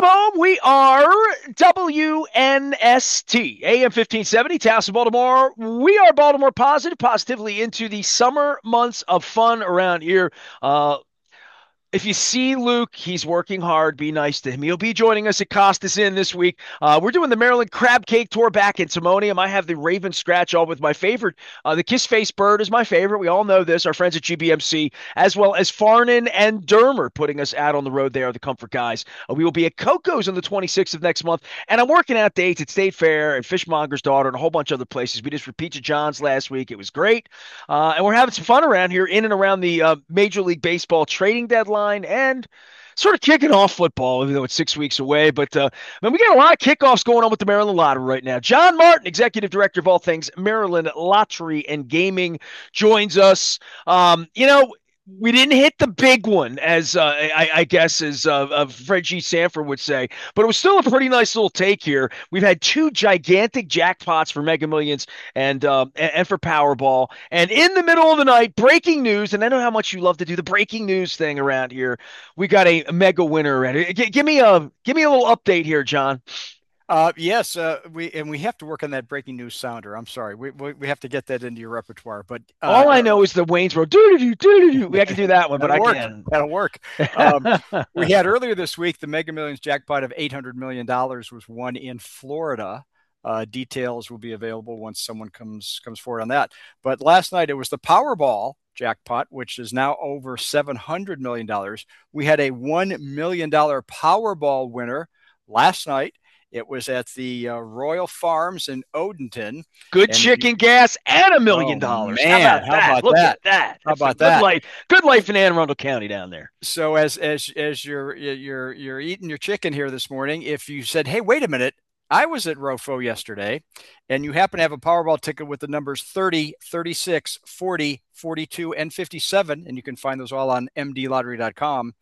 Welcome home. We are WNST, AM 1570, Taos, Baltimore. We are Baltimore positive, positively into the summer months of fun around here. If you see Luke, he's working hard. Be nice to him. He'll be joining us at Costas Inn this week. We're doing the Maryland Crab Cake Tour back in Timonium. I have the Raven Scratch all with my favorite. The Kiss Face Bird is my favorite. We all know this. Our friends at GBMC, as well as Farnan and Dermer, putting us out on the road. They are the Comfort guys. We will be at Coco's on the 26th of next month. And I'm working out dates at State Fair and Fishmonger's Daughter and a whole bunch of other places. We just repeated John's last week. It was great. And we're having some fun around here in and around the Major League Baseball trading deadline and sort of kicking off football, even though it's 6 weeks away. But man, we got a lot of kickoffs going on with the Maryland Lottery right now. John Martin, executive director of all things Maryland Lottery and Gaming, joins us. We didn't hit the big one, as I guess as Fred G. Sanford would say, but it was still a pretty nice little take here. We've had two gigantic jackpots for Mega Millions and for Powerball, and in the middle of the night, breaking news. And I know how much you love to do the breaking news thing around here. We got a mega winner already. Give me a little update here, John. Yes, we have to work on that breaking news sounder. I'm sorry, we have to get that into your repertoire. But All I know is the Waynesboro. Do. We have to do that one, but I work. can't. That'll work. Um, we had earlier this week the Mega Millions jackpot of $800 million was won in Florida. Details will be available once someone comes forward on that. But last night it was the Powerball jackpot, which is now over $700 million. We had a $1 million Powerball winner last night. It was at the Royal Farms in Odenton. Good chicken gas and $1 million. Man, How about that? Look at that. How That's about a good that? life. Good life in Anne Arundel County down there. So as you're eating your chicken here this morning, if you said, "Hey, wait a minute, I was at Rofo yesterday," and you happen to have a Powerball ticket with the numbers 30, 36, 40, 42, and 57, and you can find those all on mdlottery.com,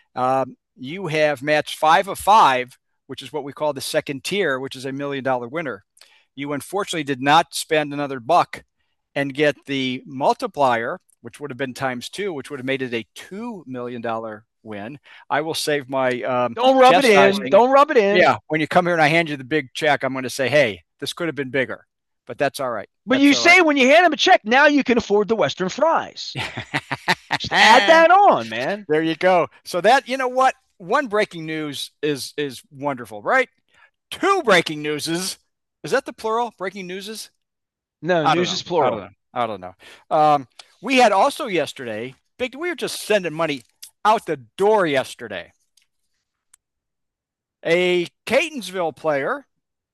you have matched 5 of 5, which is what we call the second tier, which is $1 million winner. You unfortunately did not spend another buck and get the multiplier, which would have been times 2, which would have made it a $2 million win. I will save my Don't rub it in. Don't rub it in. Yeah, when you come here and I hand you the big check, I'm going to say, "Hey, this could have been bigger," but that's all right. But That's you all say right. when you hand him a check, now you can afford the Western fries. Just add that on, man. There you go. So that, you know what? One breaking news is wonderful, right? Two breaking newses. Is that the plural? Breaking newses? No, I don't news know. is plural. I don't know. We had also yesterday, big. We were just sending money out the door yesterday. A Catonsville player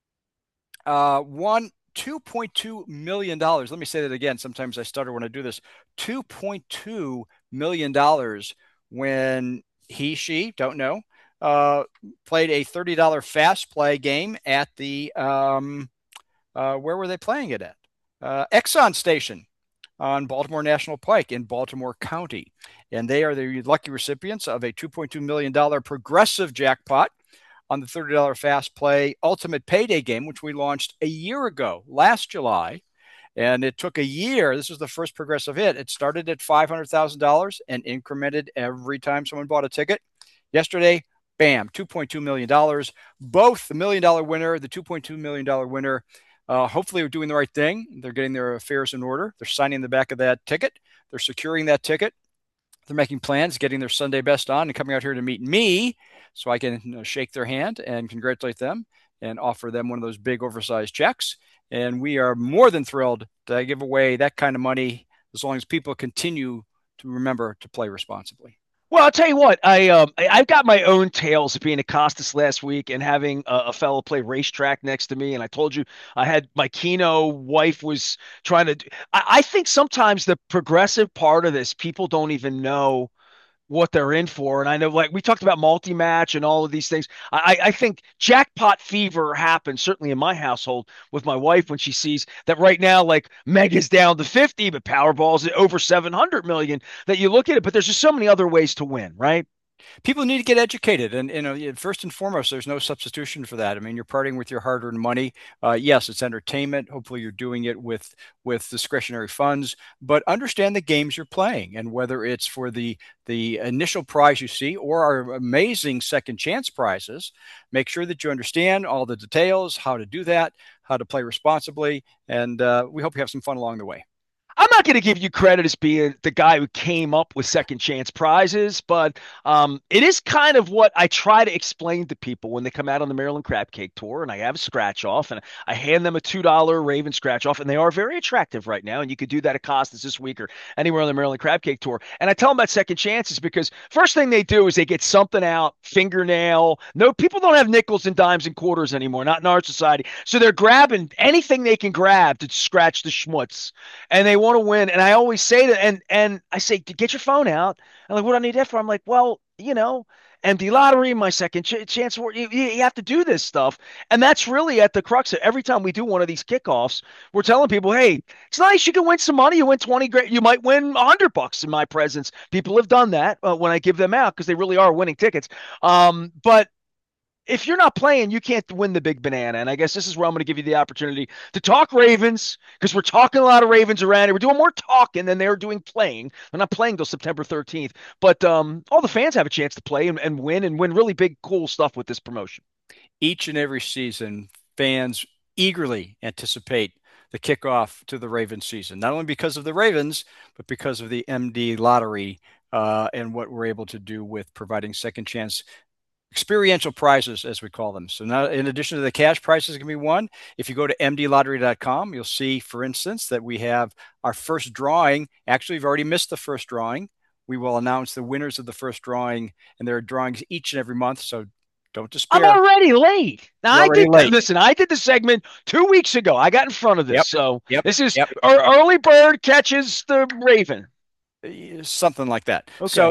won $2.2 million. Let me say that again. Sometimes I stutter when I do this. $2.2 million when she, don't know, played a $30 fast play game at the, where were they playing it at? Exxon Station on Baltimore National Pike in Baltimore County. And they are the lucky recipients of a $2.2 million progressive jackpot on the $30 fast play ultimate payday game, which we launched a year ago, last July. And it took a year. This was the first progressive hit. It started at $500,000 and incremented every time someone bought a ticket. Yesterday, bam, $2.2 million. Both the $1 million winner, the $2.2 million winner, hopefully are doing the right thing. They're getting their affairs in order. They're signing the back of that ticket. They're securing that ticket. They're making plans, getting their Sunday best on and coming out here to meet me so I can shake their hand and congratulate them and offer them one of those big oversized checks. And we are more than thrilled to give away that kind of money as long as people continue to remember to play responsibly. Well, I'll tell you what, I've got my own tales of being at Costas last week and having a fellow play racetrack next to me. And I told you I had my Keno wife was trying to. I think sometimes the progressive part of this, people don't even know what they're in for. And I know, like we talked about multi-match and all of these things. I think jackpot fever happens certainly in my household with my wife when she sees that right now, like Mega's down to 50, but Powerball's at over 700 million. That you look at it, but there's just so many other ways to win, right? People need to get educated, and first and foremost, there's no substitution for that. I mean, you're parting with your hard-earned money. Yes, it's entertainment. Hopefully, you're doing it with discretionary funds, but understand the games you're playing, and whether it's for the initial prize you see or our amazing second chance prizes. Make sure that you understand all the details, how to do that, how to play responsibly, and we hope you have some fun along the way. I'm not going to give you credit as being the guy who came up with second chance prizes, but it is kind of what I try to explain to people when they come out on the Maryland Crab Cake Tour, and I have a scratch off, and I hand them a $2 Raven scratch off, and they are very attractive right now. And you could do that at Costas this week or anywhere on the Maryland Crab Cake Tour. And I tell them about second chances because first thing they do is they get something out, fingernail. No, people don't have nickels and dimes and quarters anymore, not in our society. So they're grabbing anything they can grab to scratch the schmutz, and they want to win. And I always say that, and I say, get your phone out. I'm like, what do I need that for? I'm like, well, MD Lottery, my second chance. You have to do this stuff. And that's really at the crux of every time we do one of these kickoffs, we're telling people, hey, it's nice. You can win some money. You win 20 grand. You might win $100 in my presence. People have done that when I give them out because they really are winning tickets. But if you're not playing, you can't win the big banana. And I guess this is where I'm going to give you the opportunity to talk Ravens because we're talking a lot of Ravens around here. We're doing more talking than they're doing playing. They're not playing till September 13th, but all the fans have a chance to play and win really big, cool stuff with this promotion. Each and every season, fans eagerly anticipate the kickoff to the Ravens season, not only because of the Ravens, but because of the MD lottery and what we're able to do with providing second chance experiential prizes, as we call them. So now, in addition to the cash prizes can be won, if you go to mdlottery.com, you'll see, for instance, that we have our first drawing. Actually, we've already missed the first drawing. We will announce the winners of the first drawing, and there are drawings each and every month. So don't I'm despair. already late. Now You're already late. listen, I did the segment 2 weeks ago. I got in front of this. Yep. So Yep. this is Yep. early bird catches the Raven. Something like that. Okay. So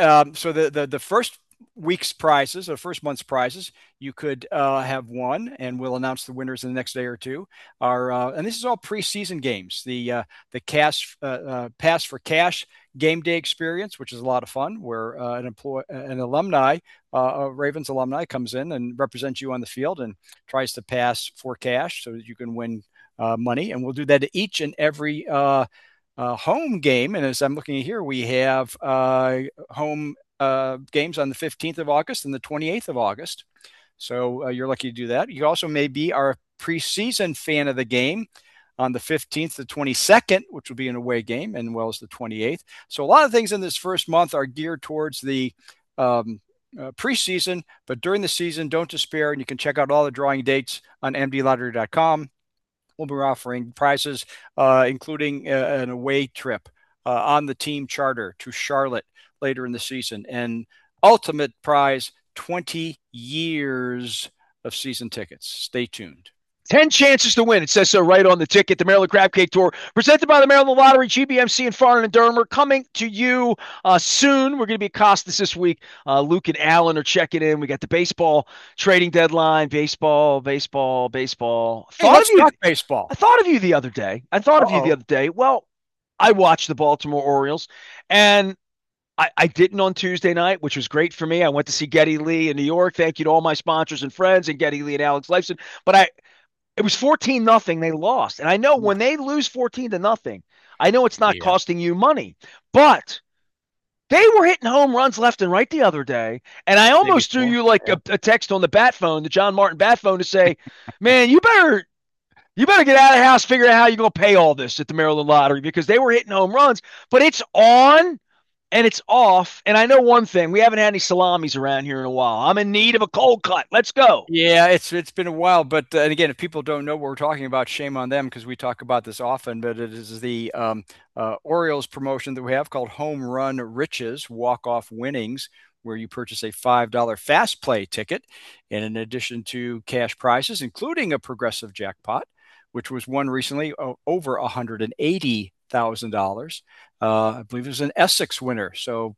the first week's prizes or first month's prizes you could have won, and we'll announce the winners in the next day or two. Are and this is all preseason games. The cash pass for cash game day experience, which is a lot of fun, where an alumni, a Ravens alumni, comes in and represents you on the field and tries to pass for cash so that you can win money. And we'll do that to each and every home game. And as I'm looking at here, we have home games on the 15th of August and the 28th of August. So you're lucky to do that. You also may be our preseason fan of the game on the 15th to 22nd, which will be an away game, and well as the 28th. So a lot of things in this first month are geared towards the preseason, but during the season, don't despair, and you can check out all the drawing dates on mdlottery.com. We'll be offering prizes, including an away trip on the team charter to Charlotte later in the season. And ultimate prize, 20 years of season tickets. Stay tuned. 10 chances to win. It says so right on the ticket. The Maryland Crab Cake Tour, presented by the Maryland Lottery, GBMC, and Farnan and Durham, are coming to you soon. We're going to be at Costas this week. Luke and Alan are checking in. We got the baseball trading deadline. Baseball. Hey, let's talk baseball. I thought of you the other day. Well, I watched the Baltimore Orioles, and I didn't on Tuesday night, which was great for me. I went to see Geddy Lee in New York. Thank you to all my sponsors and friends and Geddy Lee and Alex Lifeson. But it was 14-0. They lost. And I know when they lose 14-0, I know it's not costing you money, but they were hitting home runs left and right the other day. And I almost threw you like a text on the bat phone, the John Martin bat phone, to say, man, you better get out of the house, figure out how you're going to pay all this at the Maryland Lottery, because they were hitting home runs, but it's on and it's off. And I know one thing, we haven't had any salamis around here in a while. I'm in need of a cold cut. Let's go. Yeah, it's been a while, but and again, if people don't know what we're talking about, shame on them, because we talk about this often. But it is the Orioles promotion that we have called Home Run Riches, walk-off winnings, where you purchase a $5 fast play ticket, and in addition to cash prizes, including a progressive jackpot, which was won recently over $180,000. I believe it was an Essex winner. So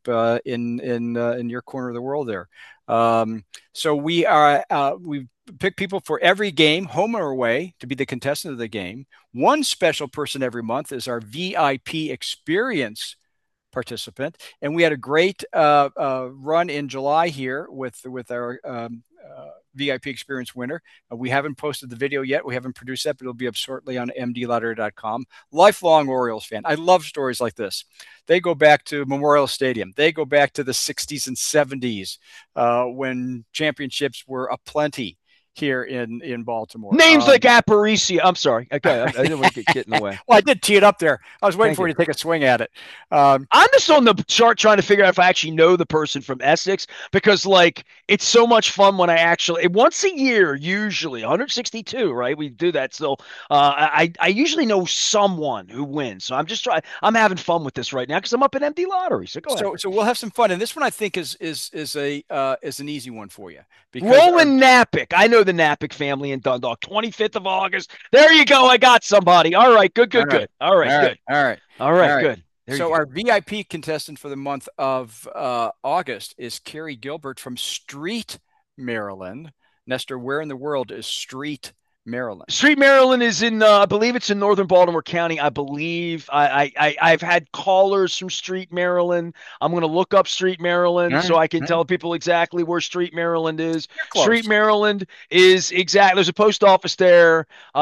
in your corner of the world there. So we pick people for every game, home or away, to be the contestant of the game. One special person every month is our VIP experience participant. And we had a great run in July here with our VIP experience winner. We haven't posted the video yet. We haven't produced that, but it'll be up shortly on mdlottery.com. Lifelong Orioles fan. I love stories like this. They go back to Memorial Stadium. They go back to the 60s and 70s when championships were aplenty here in Baltimore. Names like Aparicio. I'm sorry. Okay, I didn't want to get in the way. Well, I did tee it up there. I was waiting for you to take a swing at it. I'm just on the chart trying to figure out if I actually know the person from Essex, because like it's so much fun when I actually once a year, usually 162, right? We do that still. I usually know someone who wins, so I'm just trying. I'm having fun with this right now because I'm up in MD Lottery. So go ahead. So we'll have some fun, and this one I think is an easy one for you. Roland Napick. I know the Napick family in Dundalk. 25th of August. There you go. I got somebody. All right. Good. All right, good. All right. Good. So our VIP contestant for the month of August is Carrie Gilbert from Street, Maryland. Nestor, where in the world is Street, Maryland? Street, Maryland is in, I believe it's in northern Baltimore County. I believe I've had callers from Street, Maryland. I'm going to look up Street, Maryland, so I can tell people exactly where Street, Maryland is. Street, Maryland is exactly, there's a post office there.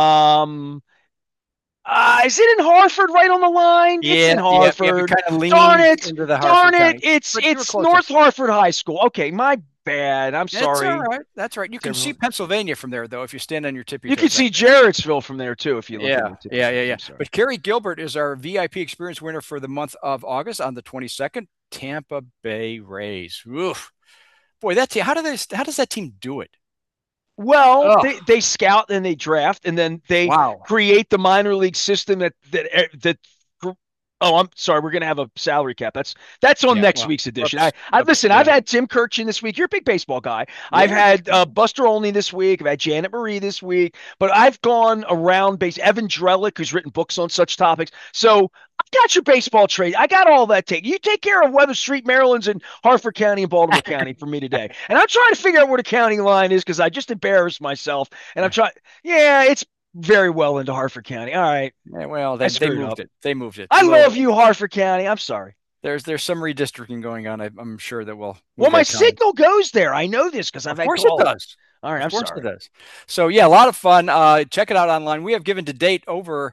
Is it in Hartford, right on the line? Yeah, it's in Hartford. Darn it. It's North Hartford High School. Okay, my bad. I'm sorry. That's all right. You can see Pennsylvania from there, though, if you stand on your tippy toes. You can see Jarrettsville from there, too, if you look at it. Yeah. But Carrie Gilbert is our VIP experience winner for the month of August on the 22nd. Tampa Bay Rays. Oof. Boy, that team, how does that team do it? Well, they scout and they draft, and then they create the minor league system that. Oh, I'm sorry. We're going to have a salary cap. That's on next week's edition. Listen. I've had Tim Kirchin this week. You're a big baseball guy. Yeah. I've had Buster Olney this week. I've had Janet Marie this week. But I've gone around base. Evan Drellick, who's written books on such topics. So I've got your baseball trade. I got all that take. You take care of Weather Street, Maryland's in Hartford County and Baltimore County for me today. And I'm trying to figure out where the county line is because I just embarrassed myself. And I'm trying. Yeah, it's very well into Hartford County. All right. Yeah, well, they moved it. They moved it. I love you, Hartford County. I'm sorry. There's some redistricting going on. I'm sure that will. Well, my signal goes there. I know this because I've had calls. Of course it does. All right, I'm sorry. Of course it does. So yeah, a lot of fun. Check it out online. We have given to date over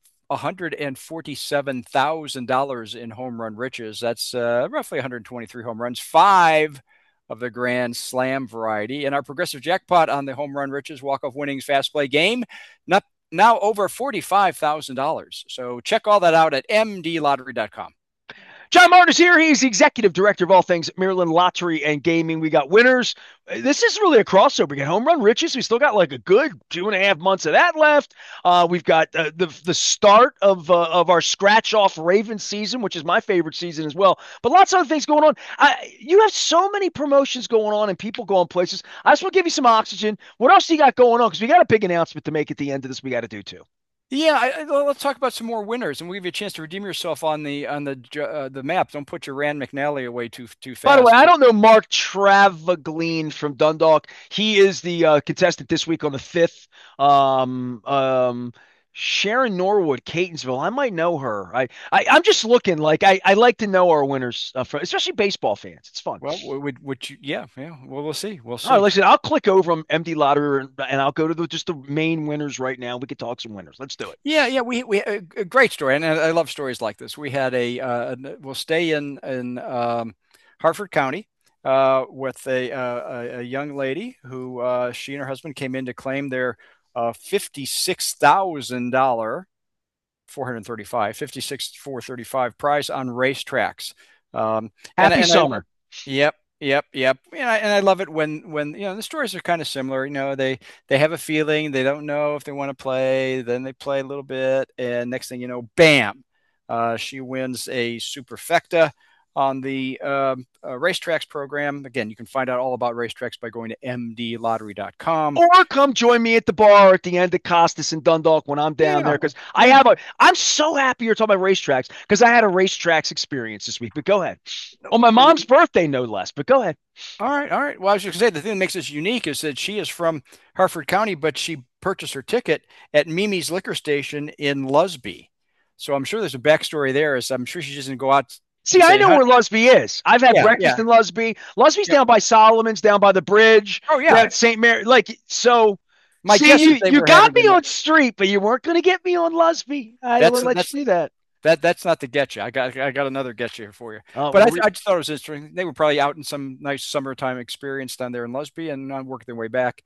$147,000 in home run riches. That's roughly 123 home runs. 5 of the Grand Slam variety. And our progressive jackpot on the home run riches walk-off winnings fast play game, now over $45,000. So check all that out at mdlottery.com. John Martin is here. He's the executive director of all things Maryland Lottery and Gaming. We got winners. This is really a crossover. We got home run riches. We still got like a good 2.5 months of that left. We've got the start of our scratch off Ravens season, which is my favorite season as well. But lots of other things going on. You have so many promotions going on and people going places. I just want to give you some oxygen. What else do you got going on? Because we got a big announcement to make at the end of this. We got to do too. Yeah, let's talk about some more winners, and we'll give you a chance to redeem yourself on the map. Don't put your Rand McNally away too fast. By the way, I don't know Mark Travagleen from Dundalk. He is the contestant this week on the 5th. Sharon Norwood, Catonsville. I might know her. I'm just looking. Like I like to know our winners, especially baseball fans. It's fun. Well, yeah. Well, we'll see. We'll see. All right, listen. I'll click over on MD Lottery and I'll go to just the main winners right now. We could talk some winners. Let's do it. Yeah. We a great story, and I love stories like this. We had we'll stay in Hartford County. With a young lady who she and her husband came in to claim their $56,000, $56,435 prize on racetracks. Happy summer. Yep. And I love it when the stories are kind of similar. They have a feeling, they don't know if they want to play, then they play a little bit, and next thing you know, bam, she wins a superfecta on the Racetracks program. Again, you can find out all about Racetracks by going to mdlottery.com. Or come join me at the bar at the end of Costas and Dundalk when I'm down there, because I'm so happy you're talking about Racetracks, because I had a Racetracks experience this week. But go ahead. On my mom's birthday, no less. But go ahead. All right. Well, I was just going to say, the thing that makes this unique is that she is from Hartford County, but she purchased her ticket at Mimi's Liquor Station in Lusby. So I'm sure there's a backstory there. I'm sure she doesn't go out See, You I say, know huh? where Lusby is. I've had Yeah, breakfast yeah. in Lusby. Lusby's Yep. down by Solomon's, down by the bridge, Oh, down yeah. at St. Mary. Like, so, My see, guess is they you were got having me an, on street, but you weren't going to get me on Lusby. I will that's, let that's, you do that. that's not the get you. I got another get you for you. But Well, I just thought it was interesting. They were probably out in some nice summertime experience down there in Lusby and working their way back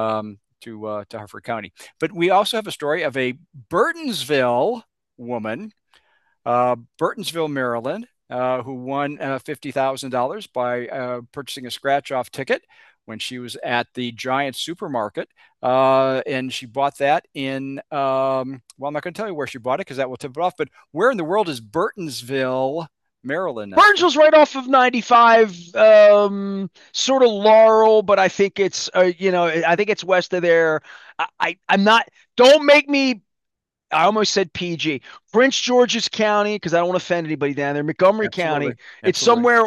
to Harford County. But we also have a story of a Burtonsville woman, Burtonsville, Maryland, who won $50,000 by purchasing a scratch off ticket when she was at the Giant supermarket. And she bought that in, well, I'm not going to tell you where she bought it because that will tip it off, but where in the world is Burtonsville, Maryland, Nestor? Burnsville's right off of 95, sort of Laurel, but I think it's, I think it's west of there. I'm not, don't make me, I almost said PG. Prince George's County, because I don't want to offend anybody down there. Montgomery Absolutely. County. It's Absolutely. somewhere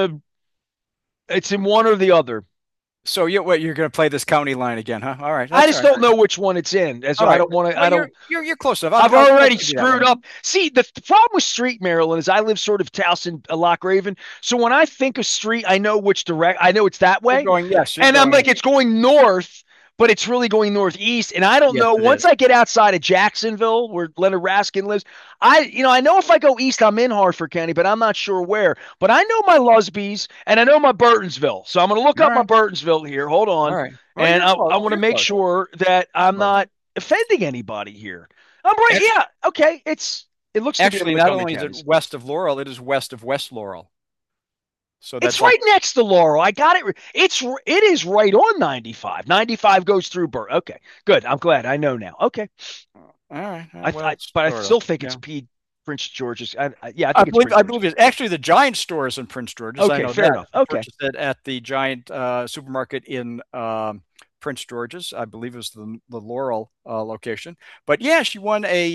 it's in one or the other. So you're going to play this county line again, huh? All right. I That's all just right. don't know which one it's in. And All so I right. don't want to, Well, I don't, you're close enough. I've I'll already give you that screwed one. up. See, the problem with Street, Maryland, is I live sort of Towson, Lock Raven. So when I think of Street, I know which direct, I know it's that You're way. going, yes, you're And I'm going, like, it's going north, but it's really going northeast. And I don't yes, know. it Once is. I get outside of Jacksonville, where Leonard Raskin lives, I know if I go east, I'm in Harford County, but I'm not sure where. But I know my Lusbys and I know my Burtonsville. So I'm going to look All up my right. Burtonsville here. Hold All on. right. Well, And you're I close. want to You're make close. sure that I'm Close. not offending anybody here. I'm right. Actually, Yeah. Okay. It looks to be in actually, not Montgomery only is County. it west of Laurel, it is west of West Laurel. So It's that's like, right next to Laurel. I got it. It is right on 95. 95 goes through Bur. Okay, good. I'm glad. I know now. Okay, all right. I Well, but I sort of. still think it's Yeah. P. Prince George's. Yeah, I think it's Prince I believe George's. it's actually the Giant store is in Prince George's. I Okay, know fair that. enough. I Okay, purchased it at the Giant supermarket in Prince George's. I believe it was the Laurel location. But yeah, she won a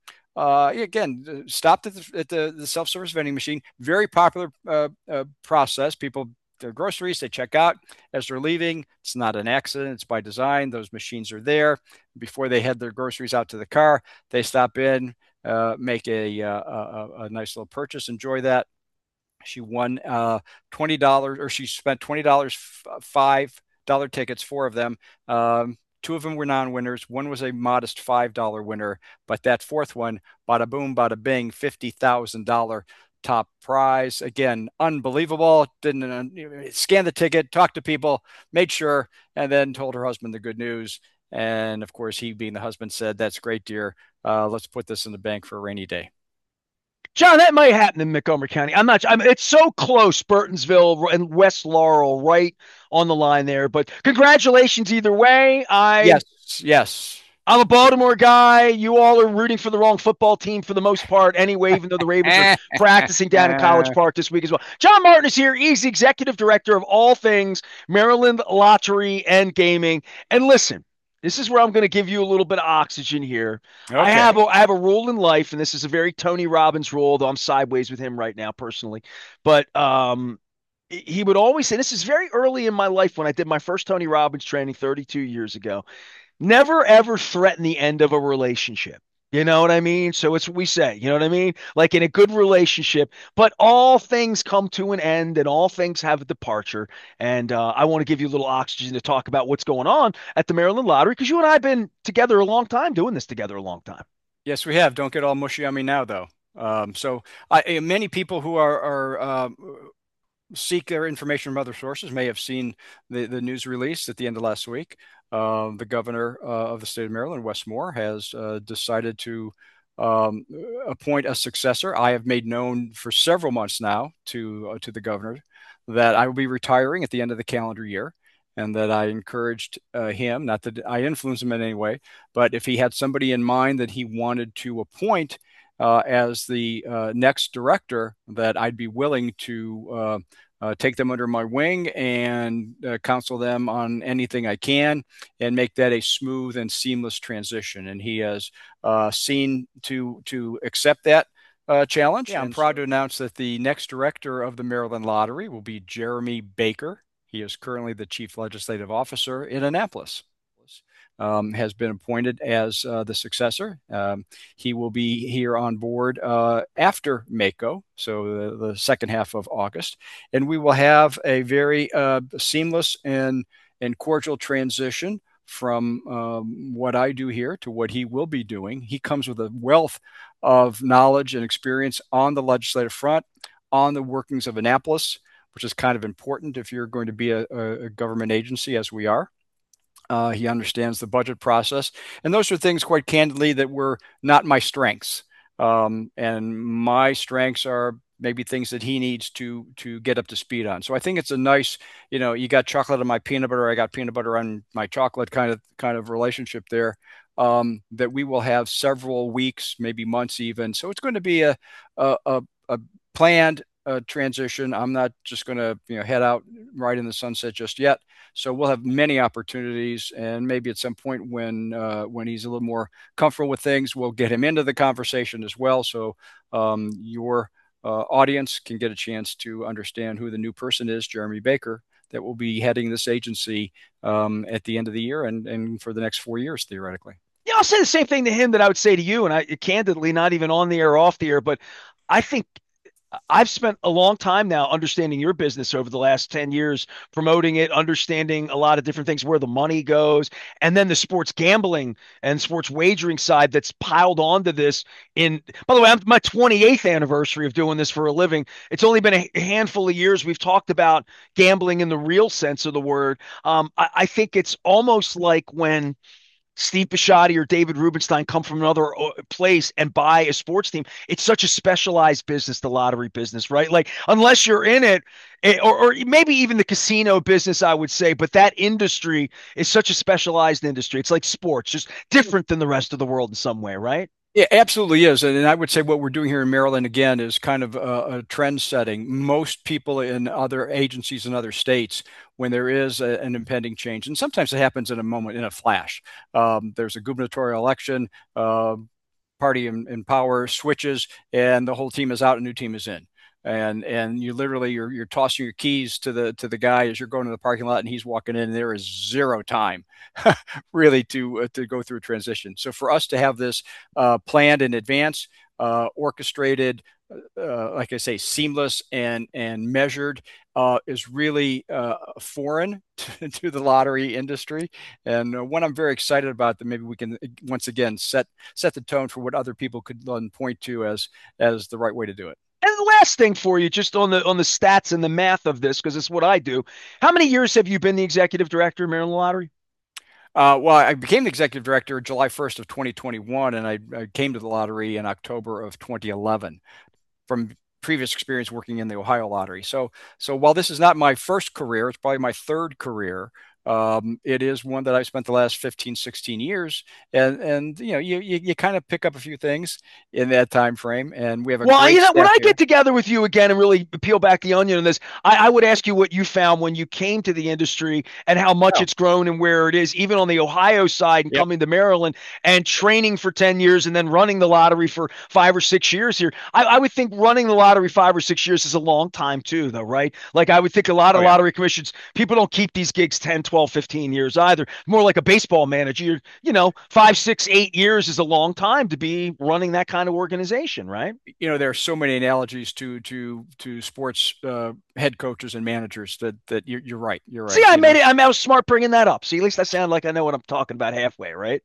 again stopped at the self-service vending machine. Very popular process. People their groceries, they check out as they're leaving. It's not an accident, it's by design. Those machines are there. Before they head their groceries out to the car, they stop in, make a nice little purchase, enjoy that. She won $20, or she spent $20, $5 tickets, four of them. Two of them were non-winners. One was a modest $5 winner, but that fourth one, bada boom, bada bing, $50,000 top prize. Again, unbelievable. Didn't scan the ticket, talked to people, made sure, and then told her husband the good news. And of course, he being the husband said, "That's great, dear. Let's put this in the bank for a rainy day." John, that might happen in Montgomery County. I'm not. It's so close, Burtonsville and West Laurel, right on the line there. But congratulations either way. Yes, yes. I'm a Baltimore guy. You all are rooting for the wrong football team for the most part, anyway, even though the Ravens are practicing down in College Park this week as well. John Martin is here. He's the executive director of all things Maryland Lottery and Gaming. And listen, this is where I'm going to give you a little bit of oxygen here. Okay. I have a rule in life, and this is a very Tony Robbins rule, though I'm sideways with him right now personally. But he would always say, this is very early in my life when I did my first Tony Robbins training 32 years ago. Never ever threaten the end of a relationship. You know what I mean? So it's what we say. You know what I mean? Like in a good relationship, but all things come to an end and all things have a departure. And I want to give you a little oxygen to talk about what's going on at the Maryland Lottery because you and I have been together a long time, doing this together a long time. Yes, we have. Don't get all mushy on me now, though. Many people who are seek their information from other sources may have seen the news release at the end of last week. The governor of the state of Maryland, Wes Moore, has decided to um, appoint a successor. I have made known for several months now to the governor that I will be retiring at the end of the calendar year, and that I encouraged him, not that I influenced him in any way, but if he had somebody in mind that he wanted to appoint as the next director, that I'd be willing to take them under my wing and counsel them on anything I can and make that a smooth and seamless transition. And he has seen to accept that challenge. Yeah, I'm proud to announce that the next director of the Maryland Lottery will be Jeremy Baker. He is currently the chief legislative officer in Annapolis. has been appointed as the successor. He will be here on board after Mako, so the second half of August, and we will have a very seamless and cordial transition from what I do here to what he will be doing. He comes with a wealth of knowledge and experience on the legislative front, on the workings of Annapolis, which is kind of important if you're going to be a government agency, as we are. He understands the budget process. And those are things, quite candidly, that were not my strengths. And my strengths are maybe things that he needs to get up to speed on. So I think it's a nice, you got chocolate on my peanut butter, I got peanut butter on my chocolate kind of relationship there. That we will have several weeks, maybe months even. So it's going to be a planned transition. I'm not just going to head out right in the sunset just yet. So we'll have many opportunities, and maybe at some point when he's a little more comfortable with things, we'll get him into the conversation as well. So your audience can get a chance to understand who the new person is, Jeremy Baker, that will be heading this agency at the end of the year and for the next 4 years, theoretically. Yeah, I'll say the same thing to him that I would say to you, and I candidly, not even on the air or off the air, but I think I've spent a long time now understanding your business over the last 10 years, promoting it, understanding a lot of different things, where the money goes, and then the sports gambling and sports wagering side that's piled onto this. By the way, I'm my 28th anniversary of doing this for a living. It's only been a handful of years we've talked about gambling in the real sense of the word. I think it's almost like when Steve Bisciotti or David Rubenstein come from another place and buy a sports team. It's such a specialized business, the lottery business, right? Like, unless you're in it, or maybe even the casino business, I would say, but that industry is such a specialized industry. It's like sports, just different than the rest of the world in some way, right? It absolutely is. And I would say what we're doing here in Maryland, again, is kind of a trend setting. Most people in other agencies in other states, when there is an impending change, and sometimes it happens in a moment, in a flash, there's a gubernatorial election, party in power switches, and the whole team is out, a new team is in. And you literally you're tossing your keys to the guy as you're going to the parking lot, and he's walking in, and there is zero time really to go through a transition. So for us to have this planned in advance, orchestrated, like I say, seamless and measured, is really foreign to the lottery industry, and one I'm very excited about. That maybe we can once again set the tone for what other people could then point to as the right way to do it. And the last thing for you, just on the stats and the math of this, because it's what I do. How many years have you been the executive director of Maryland Lottery? Well, I became the executive director July 1st of 2021, and I came to the lottery in October of 2011 from previous experience working in the Ohio Lottery. So while this is not my first career, it's probably my third career. It is one that I've spent the last 15, 16 years. And you kind of pick up a few things in that time frame. And we have a Well, great when staff I here. get together with you again and really peel back the onion on this, I would ask you what you found when you came to the industry and how much Oh, it's grown and where it is, even on the Ohio side and yep. coming to Maryland and training for 10 years and then running the lottery for 5 or 6 years here. I would think running the lottery 5 or 6 years is a long time too, though, right? Like, I would think a lot Oh, of yeah. lottery commissions, people don't keep these gigs 10, 12, 15 years either. More like a baseball manager. 5, 6, 8 years is a long time to be running that kind of organization, right? There are so many analogies to sports head coaches and managers that you're right. You're See, right. I was smart bringing that up. See, at least I sound like I know what I'm talking about halfway, right?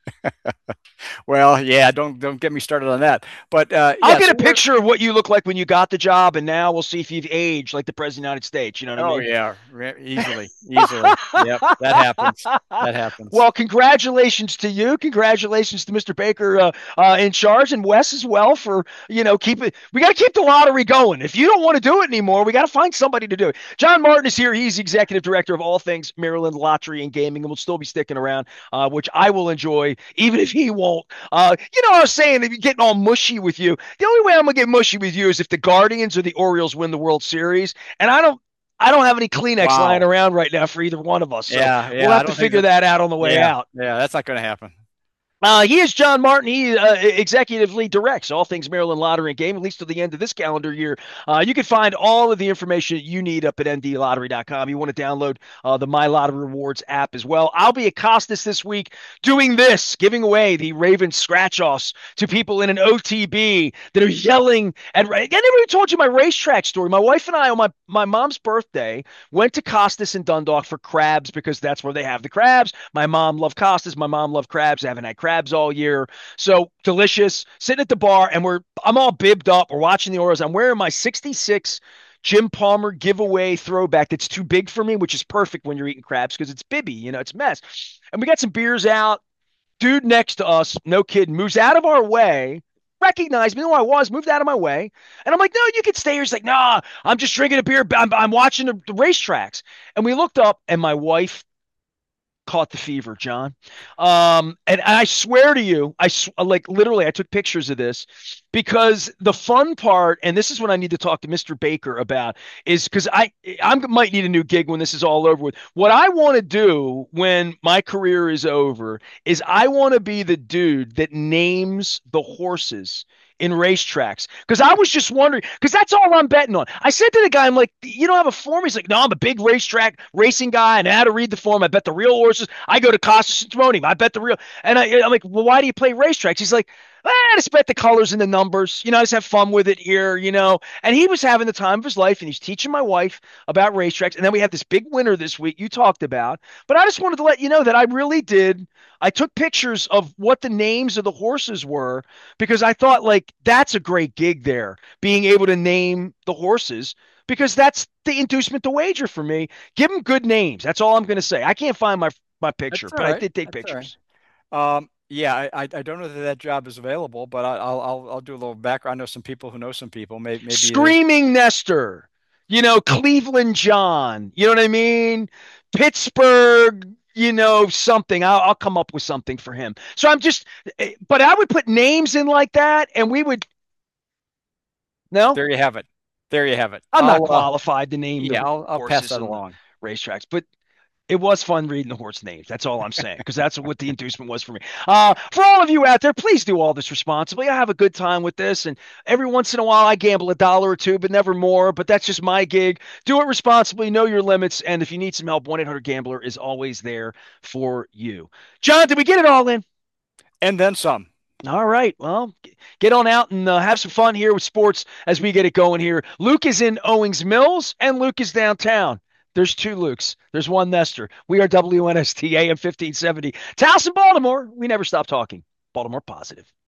Well, yeah, don't get me started on that. But I'll yeah, get so a we're picture of what you look like when you got the job, and now we'll see if you've aged like the president of the United States. You know what I oh mean? yeah, easily, easily. Yep, that happens. That happens. Well, congratulations to you. Congratulations to Mr. Baker in charge, and Wes as well for keep it. We got to keep the lottery going. If you don't want to do it anymore, we got to find somebody to do it. John Martin is here. He's the executive director of all things Maryland Lottery and Gaming, and will still be sticking around, which I will enjoy, even if he won't. I was saying, if you're getting all mushy with you, the only way I'm gonna get mushy with you is if the Guardians or the Orioles win the World Series, and I don't have any Kleenex lying Wow. around right now for either one of us. So Yeah, we'll yeah. I have to don't think figure that. that out on the way Yeah, out. yeah. That's not going to happen. He is John Martin. He executively directs all things Maryland Lottery and Game, at least to the end of this calendar year. You can find all of the information you need up at ndlottery.com. You want to download the My Lottery Rewards app as well. I'll be at Costas this week doing this, giving away the Raven scratch offs to people in an OTB that are yelling at. I never even told you my racetrack story. My wife and I, on my mom's birthday, went to Costas and Dundalk for crabs because that's where they have the crabs. My mom loved Costas. My mom loved crabs. I haven't had crabs all year. So delicious. Sitting at the bar and I'm all bibbed up. We're watching the Orioles. I'm wearing my 66 Jim Palmer giveaway throwback that's too big for me, which is perfect when you're eating crabs because it's bibby, it's mess. And we got some beers out. Dude next to us, no kidding, moves out of our way, recognized me who I was, moved out of my way. And I'm like, no, you can stay here. He's like, nah, I'm just drinking a beer. I'm watching the racetracks. And we looked up, and my wife caught the fever, John. And I swear to you, like literally, I took pictures of this because the fun part, and this is what I need to talk to Mr. Baker about, is because I might need a new gig when this is all over with. What I want to do when my career is over is I want to be the dude that names the horses in racetracks. Because I was just wondering, because that's all I'm betting on. I said to the guy, I'm like, you don't have a form? He's like, no, I'm a big racetrack racing guy, and I had to read the form. I bet the real horses. I go to Costas and Troni. I bet the real. And I'm like, well, why do you play racetracks? He's like, I just bet the colors and the numbers. I just have fun with it here. And he was having the time of his life, and he's teaching my wife about racetracks. And then we have this big winner this week you talked about. But I just wanted to let you know that I really did. I took pictures of what the names of the horses were because I thought like that's a great gig there, being able to name the horses because that's the inducement to wager for me. Give them good names. That's all I'm going to say. I can't find my picture, That's all but I right. did take That's all pictures. right. Yeah, I don't know that that job is available, but I'll do a little background. I know some people who know some people. Maybe it is. Screaming Nestor, Cleveland John, you know what I mean? Pittsburgh, something. I'll come up with something for him. So but I would put names in like that and we would, no, There you have it. There you have it. I'm not qualified to name Yeah, the I'll pass horses that in the along. racetracks, but it was fun reading the horse names. That's all I'm saying, because that's what the inducement was for me. For all of you out there, please do all this responsibly. I have a good time with this, and every once in a while I gamble $1 or two, but never more. But that's just my gig. Do it responsibly, know your limits, and if you need some help, 1-800-GAMBLER is always there for you. John, did we get it all in? And then some. All right. Well, get on out and have some fun here with sports as we get it going here. Luke is in Owings Mills and Luke is downtown. There's two Lukes. There's one Nestor. We are WNST AM 1570. Towson, Baltimore. We never stop talking. Baltimore positive.